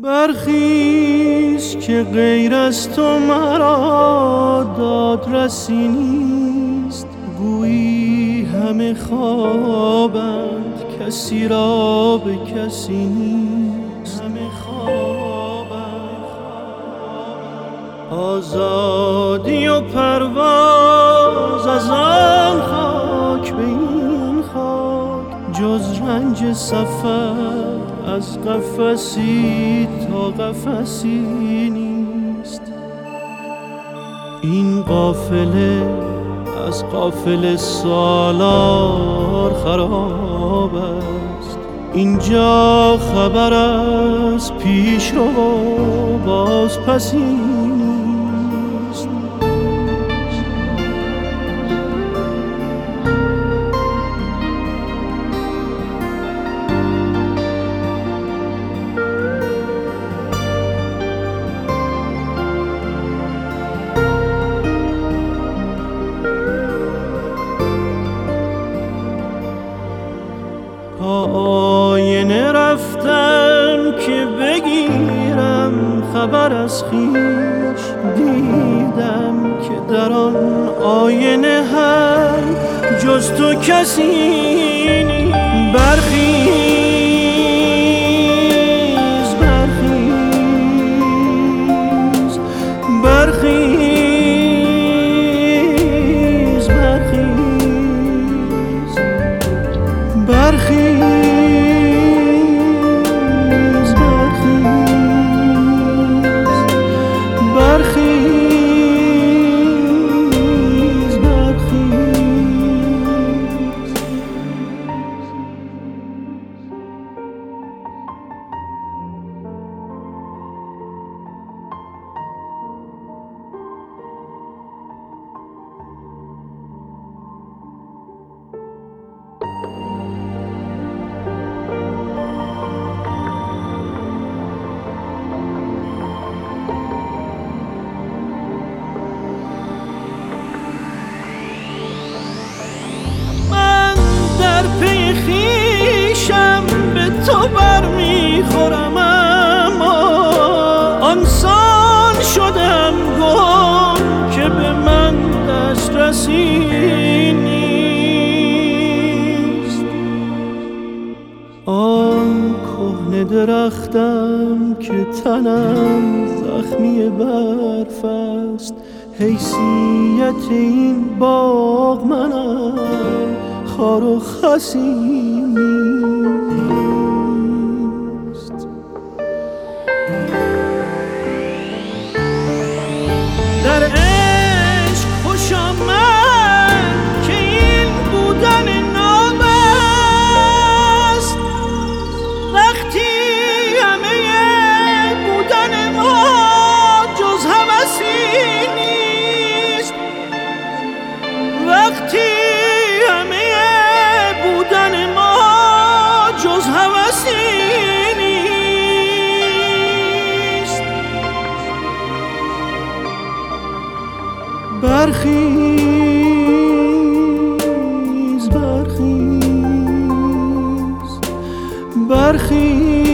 برخیز که غیر از تو مرا دادرسی نیست. گویی همه خوابند کسی را به کسی نیست. همه خوابند آزادی و پرواز از آن خاک به این خاک، جز رنج سفر از قفسی تا قفسی نیست. این قافله از قافله سالار خراب است. اینجا خبر از پیش رو باز پسی نیست. آینه رفتم که بگیرم خبر از خویش. دیدم که در آن آینه هم جز تو کسی نیست. برخیز برخیز برخیز برخیز برخیز تو بر میخورم، اما آنسان شدم گم که به من دسترسی نیست. آن کهنه درختم که تنم زخمی برف است. حیثیت این باغ منم، خار و خسی نیست. در عشق خوش آمد که این بودن ناب است. وقتی همه بودن ما جز هوسی نیست. وقتی همه بودن ما جز هوسی نیست. برخیز برخیز برخیز